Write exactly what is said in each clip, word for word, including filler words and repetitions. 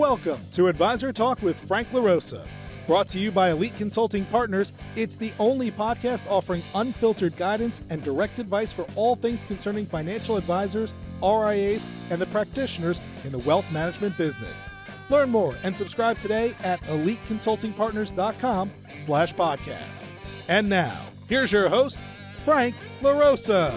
Welcome to Advisor Talk with Frank LaRosa. Brought to you by Elite Consulting Partners, it's the only podcast offering unfiltered guidance and direct advice for all things concerning financial advisors, R I As, and the practitioners in the wealth management business. Learn more and subscribe today at elite consulting partners dot com slash podcast. And now, here's your host, Frank LaRosa.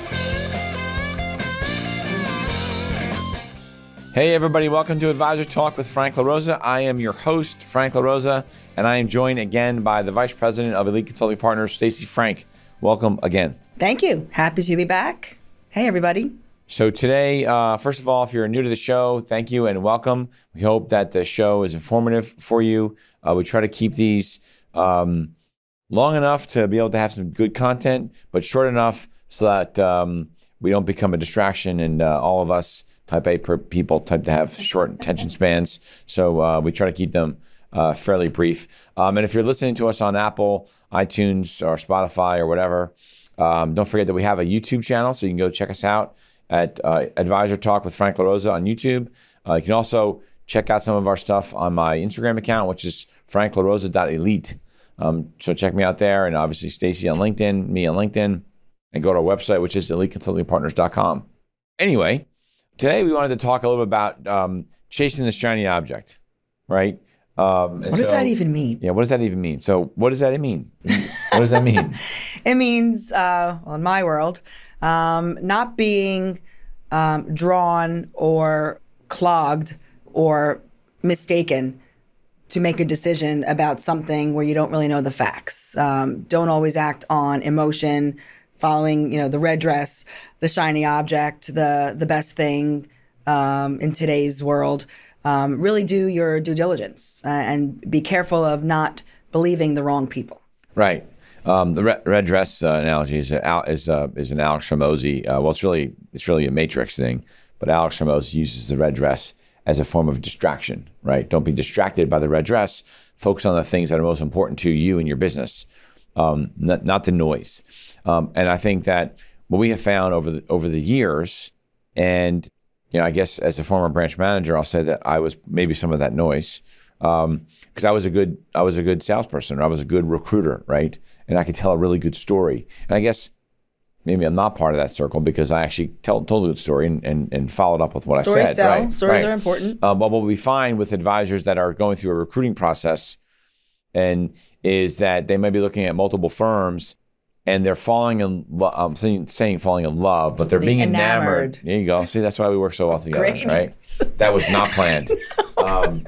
Hey everybody, welcome to Advisor Talk with Frank LaRosa. I am your host, Frank LaRosa, and I am joined again by the Vice President of Elite Consulting Partners, Stacey Frank. Welcome again. Thank you. Happy to be back. Hey everybody. So today, uh, first of all, if you're new to the show, thank you and welcome. We hope that the show is informative for you. Uh, we try to keep these um, long enough to be able to have some good content, but short enough so that um, we don't become a distraction and uh, all of us Type A people tend to have short attention spans, so uh, we try to keep them uh, fairly brief. Um, and if you're listening to us on Apple, iTunes, or Spotify, or whatever, um, don't forget that we have a YouTube channel, so you can go check us out at uh, Advisor Talk with Frank LaRosa on YouTube. Uh, you can also check out some of our stuff on my Instagram account, which is frank larosa dot elite. Um, so check me out there, and obviously Stacey on LinkedIn, me on LinkedIn, and go to our website, which is elite consulting partners dot com. Anyway, today we wanted to talk a little bit about um, chasing the shiny object, right? Um, what does so, that even mean? Yeah, what does that even mean? So what does that mean? What does that mean? It means, uh, well, in my world, um, not being um, drawn or clogged or mistaken to make a decision about something where you don't really know the facts. Um, don't always act on emotion, following, you know, the red dress, the shiny object, the the best thing um, in today's world. Um, really do your due diligence uh, and be careful of not believing the wrong people. Right. Um, the red, red dress uh, analogy is a, is uh, is an Alex Hormozi. Uh, well, it's really it's really a Matrix thing, but Alex Hormozi uses the red dress as a form of distraction. Right. Don't be distracted by the red dress. Focus on the things that are most important to you and your business, um, not, not the noise. Um, and I think that what we have found over the over the years, and you know, I guess as a former branch manager, I'll say that I was maybe some of that noise, because um, I was a good I was a good salesperson, or I was a good recruiter, right? And I could tell a really good story. And I guess maybe I'm not part of that circle because I actually tell, told a good story and, and, and followed up with what Stories I said. Sell. Right? Stories right. are important. Uh, but what we find with advisors that are going through a recruiting process, and is that they might be looking at multiple firms. And they're falling in love, I'm saying, saying falling in love, but they're being enamored. enamored. There you go. See, that's why we work so well together, Great. right? That was not planned. um,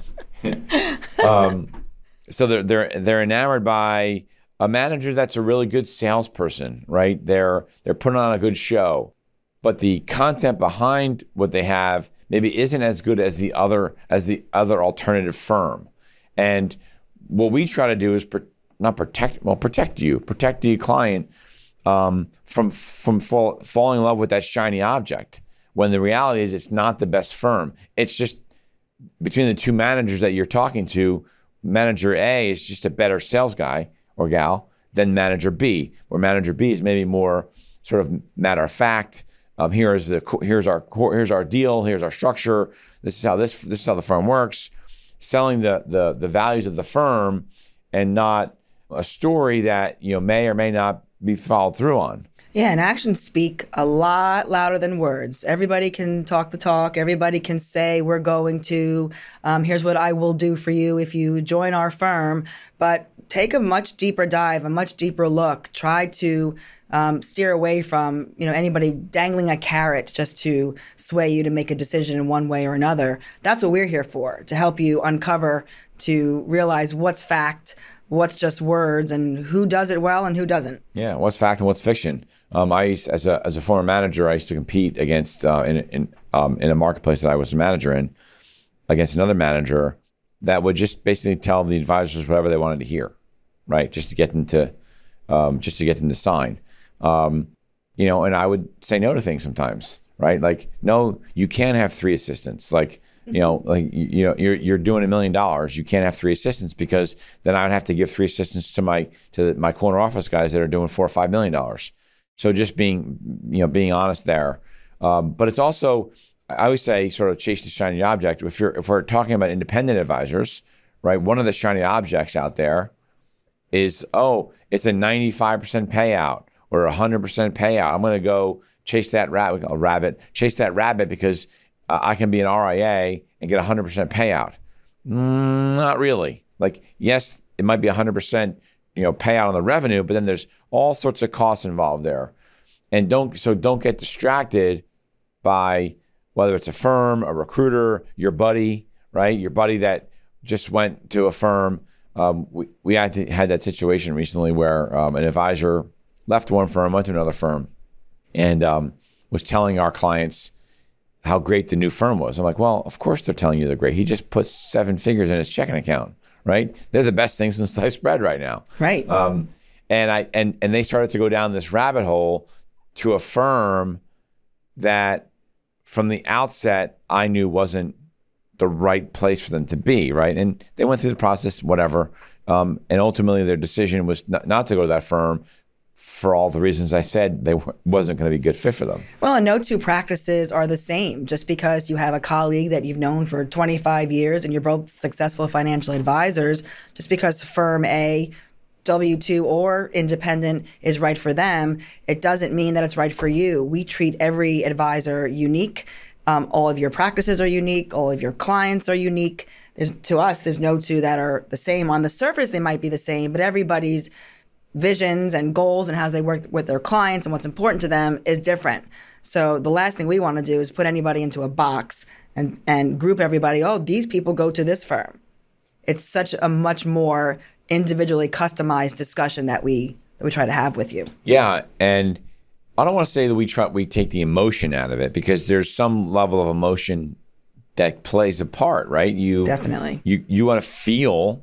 um, so they're, they're, they're enamored by a manager that's a really good salesperson, right? They're, they're putting on a good show, but the content behind what they have maybe isn't as good as the other, as the other alternative firm. And what we try to do is pre- not protect, well, protect you, protect the client um, from from fall, falling in love with that shiny object, when the reality is it's not the best firm. It's just between the two managers that you're talking to, manager A is just a better sales guy or gal than manager B, where manager B is maybe more sort of matter of fact. Um, here's the here's our here's our deal, here's our structure. This is how this this is how the firm works, selling the the the values of the firm, and not a story that, you know, may or may not be followed through on. Yeah, and actions speak a lot louder than words. Everybody can talk the talk. Everybody can say, we're going to, um, here's what I will do for you if you join our firm. But take a much deeper dive, a much deeper look. Try to um, steer away from, you know, anybody dangling a carrot just to sway you to make a decision in one way or another. That's what we're here for, to help you uncover, to realize what's fact, what's just words, and who does it well and who doesn't. Yeah, what's fact and what's fiction. Um, I used, as a as a former manager, I used to compete against uh, in in um, in a marketplace that I was a manager in, against another manager that would just basically tell the advisors whatever they wanted to hear, right? Just to get them to um, just to get them to sign, um, you know. And I would say no to things sometimes, right? Like, no, you can't have three assistants, like. You know, like, you know, you're you're doing a million dollars. You can't have three assistants, because then I would have to give three assistants to my to my corner office guys that are doing four or five million dollars. So just being, you know, being honest there. Um, but it's also I always say sort of chase the shiny object. If you're if we're talking about independent advisors, right? One of the shiny objects out there is, oh, it's a ninety-five percent payout or a one hundred percent payout. I'm going to go chase that rabbit, a rabbit, chase that rabbit because uh, I can be an R I A and get a one hundred percent payout. Mm, not really. Like, yes, it might be a one hundred percent, you know, payout on the revenue, but then there's all sorts of costs involved there. And don't so don't get distracted by whether it's a firm, a recruiter, your buddy, right? Your buddy that just went to a firm. Um, we we had to, had that situation recently where um, an advisor left one firm, went to another firm, and um, was telling our clients how great the new firm was. I'm like, well, of course they're telling you they're great. He just put seven figures in his checking account, right? They're the best things in sliced bread right now. Right. Um, and I and and they started to go down this rabbit hole to a firm that from the outset I knew wasn't the right place for them to be, right? And they went through the process, whatever. Um, and ultimately their decision was not, not to go to that firm for all the reasons I said. They w- wasn't going to be a good fit for them. Well, and no two practices are the same. Just because you have a colleague that you've known for twenty-five years and you're both successful financial advisors, just because firm A, W two or independent is right for them, it doesn't mean that it's right for you. We treat every advisor unique. Um, all of your practices are unique. All of your clients are unique. There's, to us, there's no two that are the same. On the surface, they might be the same, but everybody's visions and goals and how they work with their clients and what's important to them is different. So the last thing we want to do is put anybody into a box and, and group everybody. Oh, these people go to this firm. It's such a much more individually customized discussion that we that we try to have with you. Yeah, and I don't want to say that we try we take the emotion out of it, because there's some level of emotion that plays a part, right? You Definitely. You you want to feel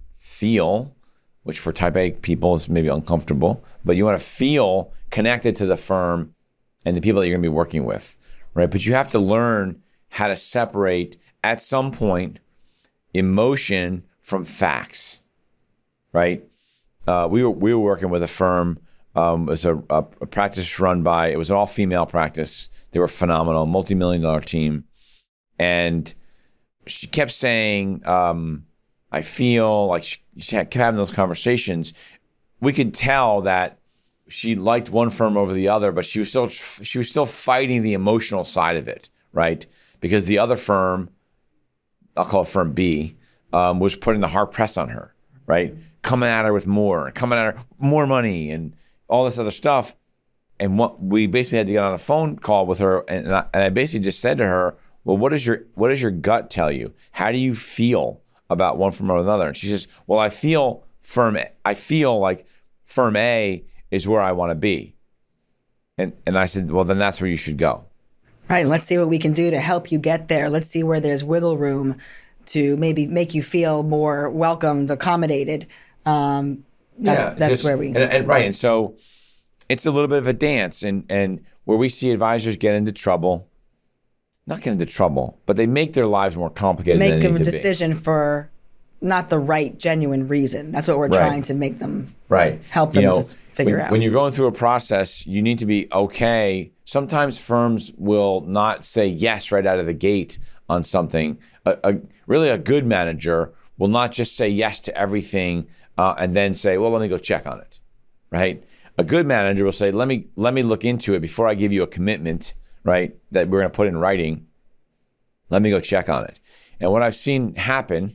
feel, which for type A people is maybe uncomfortable, but you want to feel connected to the firm and the people that you're going to be working with, right? But you have to learn how to separate at some point emotion from facts. Right, uh, we were we were working with a firm. Um, it was a, a, a practice run by. It was an all female practice. They were phenomenal, multi-million dollar team, and she kept saying, um, "I feel like," she, she kept having those conversations. We could tell that she liked one firm over the other, but she was still she was still fighting the emotional side of it, right? Because the other firm, I'll call it firm B, um, was putting the hard press on her, right? Coming at her with more, coming at her more money and all this other stuff. And what we basically had to get on a phone call with her, and, and, I, and I basically just said to her, well, what does your what does your gut tell you? How do you feel about one firm or another? And she says, well, I feel firm I feel like firm A is where I want to be. And and I said, well, then that's where you should go. Right. And let's see what we can do to help you get there. Let's see where there's wiggle room to maybe make you feel more welcomed, accommodated. Um, that, yeah, that's just, where we and, and right. And so it's a little bit of a dance, and and where we see advisors get into trouble, not get into trouble, but they make their lives more complicated. Make than they a need to decision be. for not the right, genuine reason. That's what we're Right. trying to make them right. help them you know, to figure when, out. When you're going through a process, you need to be okay. Sometimes firms will not say yes right out of the gate on something. A, a really a good manager will not just say yes to everything. Uh, and then say, well, let me go check on it, right? A good manager will say, let me let me look into it before I give you a commitment, right, that we're going to put in writing. Let me go check on it. And what I've seen happen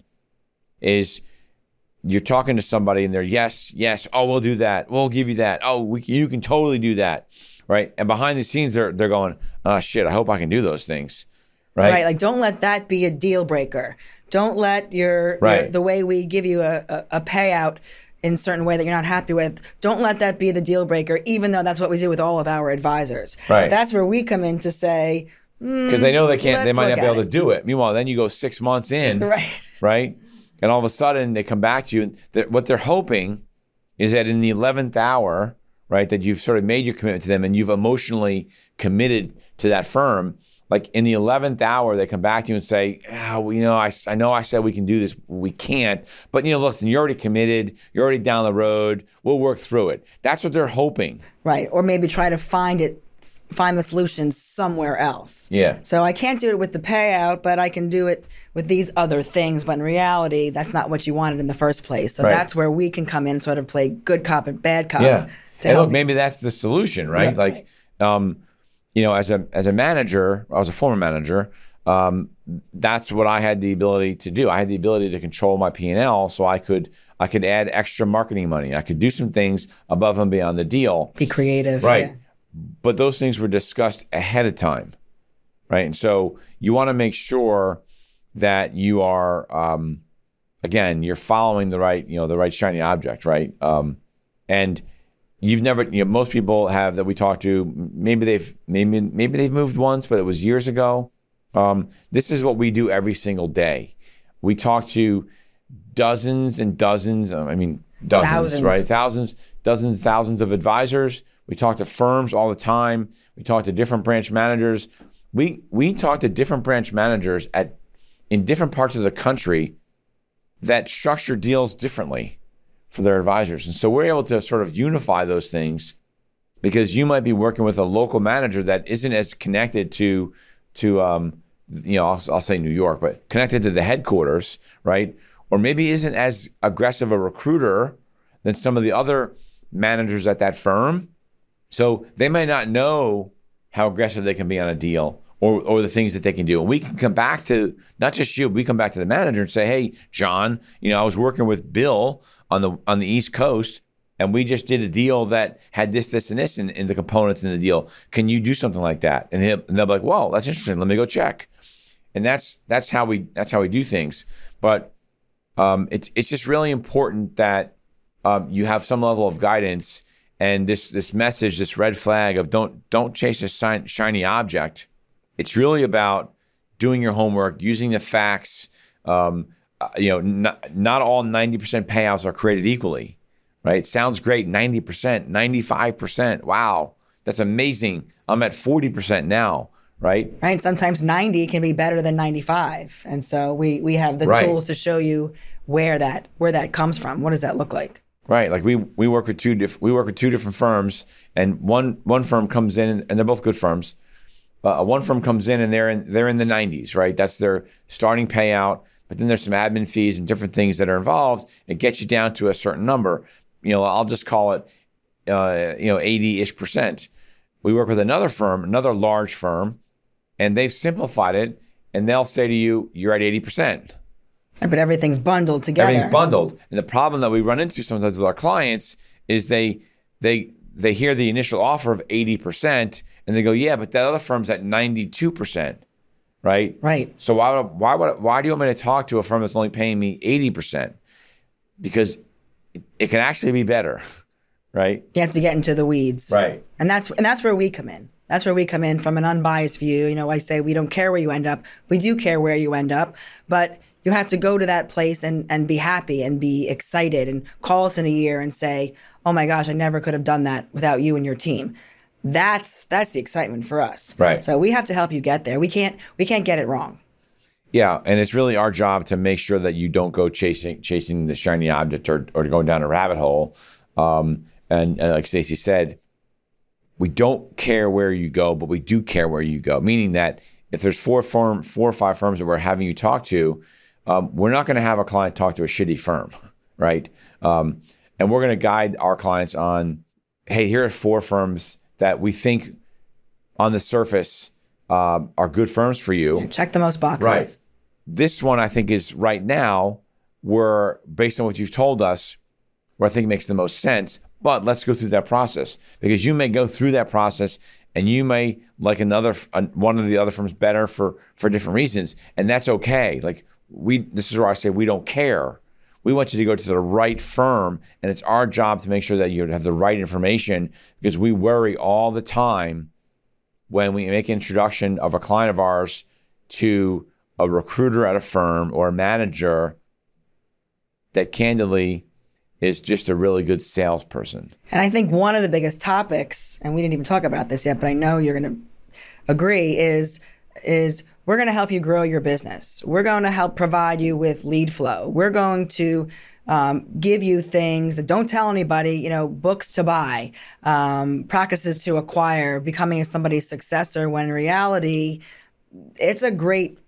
is you're talking to somebody and they're, yes, yes, oh, we'll do that. We'll give you that. Oh, we, you can totally do that, right? And behind the scenes, they're they're going, oh, shit, I hope I can do those things, right? Right, like don't let that be a deal breaker. Don't let your, Right. your the way we give you a, a, a payout in a certain way that you're not happy with, don't let that be the deal breaker, even though that's what we do with all of our advisors. Right. That's where we come in to say, Because they know they can't, they let's might look not be at able it. to do it. Meanwhile, then you go six months in, right. right? And all of a sudden they come back to you. And they're- what they're hoping is that in the eleventh hour, right, that you've sort of made your commitment to them and you've emotionally committed to that firm. Like in the eleventh hour, they come back to you and say, oh, well, you know, I, I know I said we can do this. We can't. But, you know, listen, you're already committed. You're already down the road. We'll work through it. That's what they're hoping. Right. Or maybe try to find it find the solution somewhere else. Yeah. So I can't do it with the payout, but I can do it with these other things. But in reality, that's not what you wanted in the first place. So Right. that's where we can come in, sort of play good cop and bad cop. Yeah. To And help look, maybe that's the solution, right? Yeah. Like, um, you know, as a as a manager, I was a former manager. Um, that's what I had the ability to do. I had the ability to control my P and L, so I could I could add extra marketing money. I could do some things above and beyond the deal. be creative. Right. Yeah. But those things were discussed ahead of time, right? And so you want to make sure that you are, um, again, you're following the right, you know, the right shiny object, right? Um, and you've never, you know, most people have that we talk to. Maybe they've maybe maybe they've moved once, but it was years ago. Um, this is what we do every single day. We talk to dozens and dozens. I mean, dozens, Thousands. right? Thousands, dozens, thousands of advisors. We talk to firms all the time. We talk to different branch managers. We we talk to different branch managers at in different parts of the country that structure deals differently for their advisors. And so we're able to sort of unify those things because you might be working with a local manager that isn't as connected to to um, you know I'll, I'll say New York, but connected to the headquarters, right? Or maybe isn't as aggressive a recruiter than some of the other managers at that firm. So they may not know how aggressive they can be on a deal or or the things that they can do. And we can come back to, not just you, we come back to the manager and say, hey, John, you know, I was working with Bill on the on the East Coast, and we just did a deal that had this, this, and this in, in the components in the deal. Can you do something like that? And, he'll, and they'll be like, well, that's interesting. Let me go check. And that's that's how we that's how we do things. But um, it's it's just really important that um, you have some level of guidance. And this this message, this red flag of don't don't chase a shi- shiny object. It's really about doing your homework, using the facts. Um, uh, you know, not, not all ninety percent payouts are created equally, right? It sounds great, ninety percent, ninety-five percent. Wow, that's amazing. I'm at forty percent now, right? Right. Sometimes ninety can be better than ninety-five. And so we, we have the Right. tools to show you where that where that comes from. What does that look like? Right, like we we work with two diff- we work with two different firms, and one one firm comes in, and they're both good firms. Uh, one firm comes in, and they're in they're in the nineties, right? That's their starting payout. But then there's some admin fees and different things that are involved. It gets you down to a certain number. You know, I'll just call it, uh, you know, eighty-ish percent. We work with another firm, another large firm, and they've simplified it, and they'll say to you, "You're at eighty percent." But everything's bundled together. Everything's bundled. And the problem that we run into sometimes with our clients is they they they hear the initial offer of eighty percent and they go, yeah, but that other firm's at ninety-two percent, right? Right. So why would, why would, why do you want me to talk to a firm that's only paying me eighty percent? Because it, it can actually be better, right? You have to get into the weeds. Right. And that's and that's where we come in. That's where we come in from an unbiased view. You know, I say we don't care where you end up. We do care where you end up, but you have to go to that place and, and be happy and be excited and call us in a year and say, oh my gosh, I never could have done that without you and your team. That's that's the excitement for us. Right. So we have to help you get there. We can't we can't get it wrong. Yeah, and it's really our job to make sure that you don't go chasing chasing the shiny object or, or going down a rabbit hole. Um, and, and like Stacey said, we don't care where you go, but we do care where you go. Meaning that if there's four firm, four or five firms that we're having you talk to, um, we're not going to have a client talk to a shitty firm, right? Um, and we're going to guide our clients on, hey, here are four firms that we think on the surface um, are good firms for you. Check the most boxes. Right. This one I think is right now where, based on what you've told us, where I think makes the most sense. But let's go through that process, because you may go through that process and you may like another one of the other firms better for for different reasons, and that's okay. Like we, this is where I say we don't care. We want you to go to the right firm, and it's our job to make sure that you have the right information, because we worry all the time when we make an introduction of a client of ours to a recruiter at a firm or a manager that candidly is just a really good salesperson. And I think one of the biggest topics, and we didn't even talk about this yet, but I know you're going to agree, is is we're going to help you grow your business. We're going to help provide you with lead flow. We're going to um, give you things that don't tell anybody, you know, books to buy, um, practices to acquire, becoming somebody's successor, when in reality, it's a great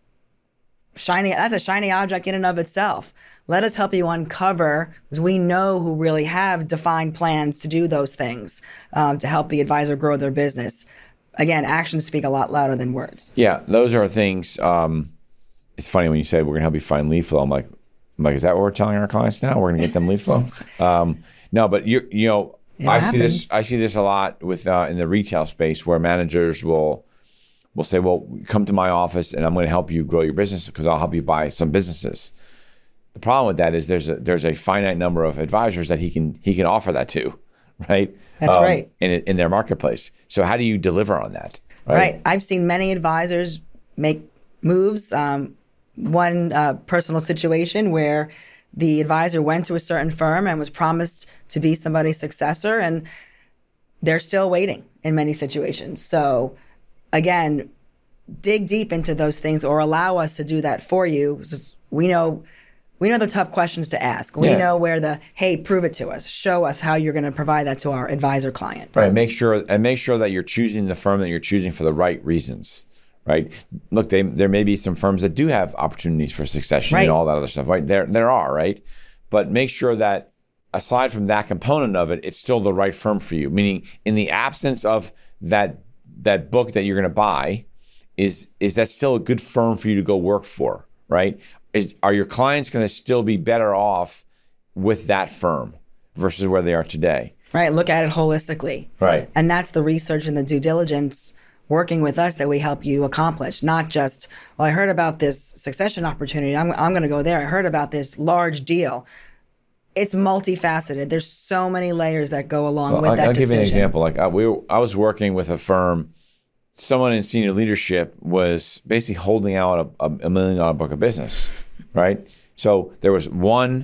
shiny, that's a shiny object in and of itself. Let us help you uncover, because we know who really have defined plans to do those things, um, to help the advisor grow their business. Again, actions speak a lot louder than words. Yeah, those are things. Um, it's funny when you say we're going to help you find lead flow. I'm like, I'm like, is that what we're telling our clients now? We're going to get them lead flow? Um, no, but you, you know, It I happens. see this. I see this a lot with uh, in the retail space, where managers will will say, "Well, come to my office, and I'm going to help you grow your business because I'll help you buy some businesses." The problem with that is there's a there's a finite number of advisors that he can he can offer that to, right? That's Um, right. In in their marketplace. So how do you deliver on that? Right. Right. I've seen many advisors make moves. Um, one uh, personal situation where the advisor went to a certain firm and was promised to be somebody's successor, and they're still waiting in many situations. So again, dig deep into those things, or allow us to do that for you. 'Cause we know we know the tough questions to ask. We Yeah. know where the, hey, prove it to us. Show us how you're going to provide that to our advisor client. Right. Make sure and make sure that you're choosing the firm that you're choosing for the right reasons. Right. Look, they, there may be some firms that do have opportunities for succession Right. and all that other stuff. Right. There there are. Right. But make sure that aside from that component of it, it's still the right firm for you. Meaning, in the absence of that that book that you're going to buy, is is that still a good firm for you to go work for? Right. Is are your clients going to still be better off with that firm versus where they are today? Right. Look at it holistically. Right. And that's the research and the due diligence working with us that we help you accomplish. Not just, well, I heard about this succession opportunity. I'm, I'm going to go there. I heard about this large deal. It's multifaceted. There's so many layers that go along Well, with I'll, that I'll give decision. you an example. Like I, we, I was working with a firm. Someone in senior leadership was basically holding out a, a million dollar book of business, right? So there was one,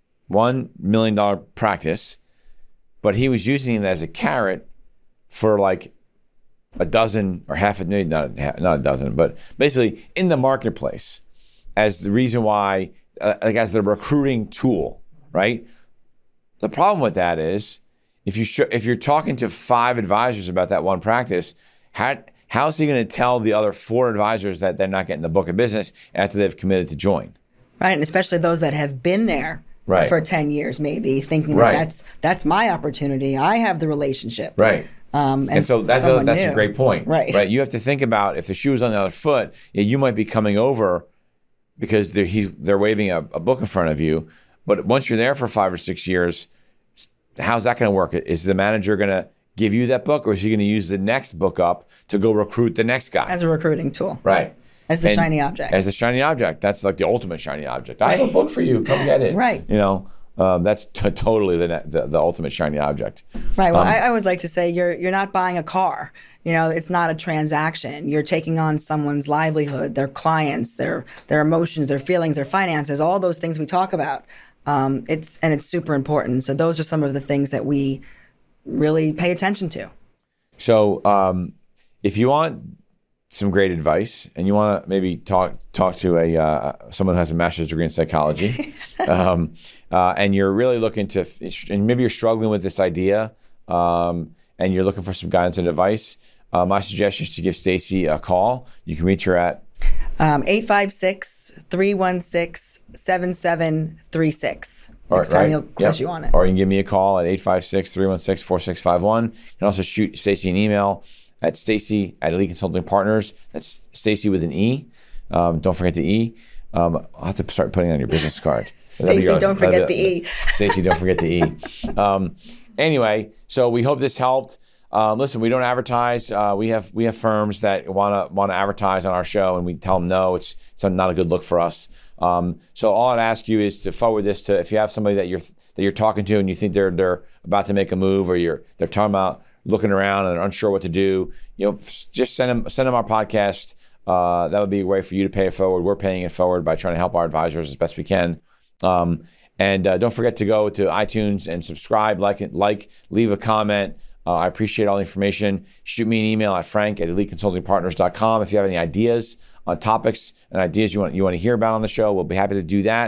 one million dollar practice, but he was using it as a carrot for like a dozen or half a million, not a, not a dozen, but basically in the marketplace as the reason why, uh, like as the recruiting tool, right? The problem with that is if you sh- if you're talking to five advisors about that one practice, how how's he going to tell the other four advisors that they're not getting the book of business after they've committed to join? Right. And especially those that have been there Right. for ten years, maybe thinking Right. that that's, that's my opportunity. I have the relationship. Right. Um, and, And so that's a, someone that's new. a great point, Right. Right. You have to think about if the shoe was on the other foot, yeah, you might be coming over because they're, he's, they're waving a, a book in front of you. But once you're there for five or six years, how's that going to work? Is the manager going to give you that book, or is he going to use the next book up to go recruit the next guy? As a recruiting tool. Right. As the And shiny object. As the shiny object. That's like the ultimate shiny object. I have a book for you. Come get it. Right. You know, um, that's t- totally the, the the ultimate shiny object. Right. Well, Um, I, I always like to say you're you're not buying a car. You know, it's not a transaction. You're taking on someone's livelihood, their clients, their their emotions, their feelings, their finances, all those things we talk about. Um, it's and it's super important. So those are some of the things that we really pay attention to. So um, if you want some great advice and you want to maybe talk talk to a uh, someone who has a master's degree in psychology, um, uh, and you're really looking to, and maybe you're struggling with this idea, um, and you're looking for some guidance and advice, uh, my suggestion is to give Stacy a call. You can reach her at Um, eight five six, three one six, seven seven three six. Or- Next time right? you'll quote Yep. you on it. Or you can give me a call at eight five six, three one six, four six five one. You can also shoot Stacy an email at Stacy at Elite Consulting Partners. That's Stacy with an E. Um, don't forget the E. Um, I'll have to start putting it on your business card. That'd be Stacy, your- don't forget that'd be- the E. Stacy, don't forget the E. Um, anyway, so we hope this helped. Uh, listen, we don't advertise. Uh, we have we have firms that want to want to advertise on our show, and we tell them no, it's it's not a good look for us. Um, so all I'd ask you is to forward this to, if you have somebody that you're that you're talking to and you think they're they're about to make a move, or you're they're talking about looking around and are unsure what to do, you know, just send them send them our podcast. Uh, that would be a way for you to pay it forward. We're paying it forward by trying to help our advisors as best we can. Um, and uh, don't forget to go to iTunes and subscribe, like it, like, leave a comment. Uh, I appreciate all the information. Shoot me an email at frank at elite consulting partners dot com if you have any ideas on topics and ideas you want you want to hear about on the show. We'll be happy to do that.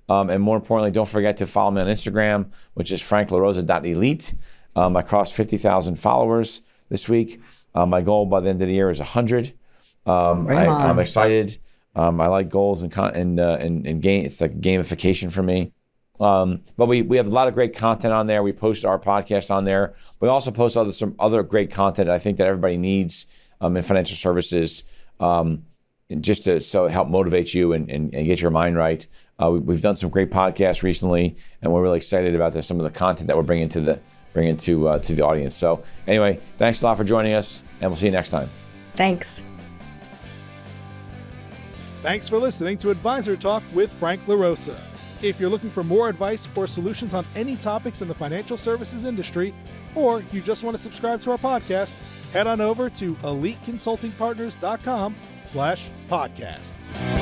Um, and more importantly, don't forget to follow me on Instagram, which is frank larosa dot elite. Um, I crossed fifty thousand followers this week. Um, my goal by the end of the year is one hundred. Um, I, I'm excited. Um, I like goals and con- and, uh, and and game. It's like gamification for me. Um, but we we have a lot of great content on there. We post our podcast on there. We also post other some other great content I think that everybody needs um, in financial services, um, just to so help motivate you and, and, and get your mind right. Uh, we, we've done some great podcasts recently, and we're really excited about the, some of the content that we're bringing to the bringing to uh, to the audience. So anyway, thanks a lot for joining us, and we'll see you next time. Thanks. Thanks for listening to Advisor Talk with Frank LaRosa. If you're looking for more advice or solutions on any topics in the financial services industry, or you just want to subscribe to our podcast, head on over to elite consulting partners dot com slash podcasts.